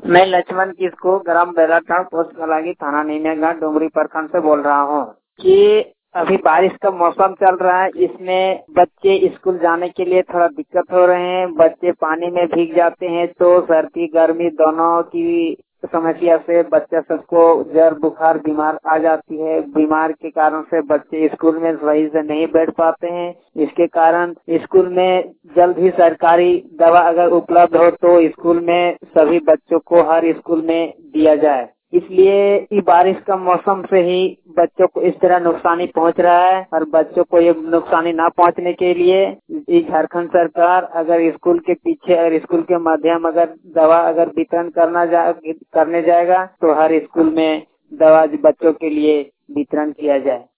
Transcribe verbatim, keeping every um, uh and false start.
मैं लक्ष्मण किसको ग्राम बेलाटाड़ पोस्ट कलागी थाना नीमियागढ़ डोंगरी प्रखंड से बोल रहा हूँ कि अभी बारिश का मौसम चल रहा है। इसमें बच्चे स्कूल जाने के लिए थोड़ा दिक्कत हो रहे हैं। बच्चे पानी में भीग जाते हैं तो सर्दी गर्मी दोनों की समस्या से बच्चा सबको जर बुखार बीमार आ जाती है। बीमार के कारण से बच्चे स्कूल में सही से नहीं बैठ पाते हैं। इसके कारण स्कूल में जल्द ही सरकारी दवा अगर उपलब्ध हो तो स्कूल में सभी बच्चों को हर स्कूल में दिया जाए। इसलिए ये बारिश का मौसम से ही बच्चों को इस तरह नुकसानी पहुंच रहा है और बच्चों को ये नुकसानी ना पहुंचने के लिए झारखंड सरकार अगर स्कूल के पीछे और स्कूल के माध्यम अगर दवा अगर वितरण करना जा करने जाएगा तो हर स्कूल में दवा बच्चों के लिए वितरण किया जाए।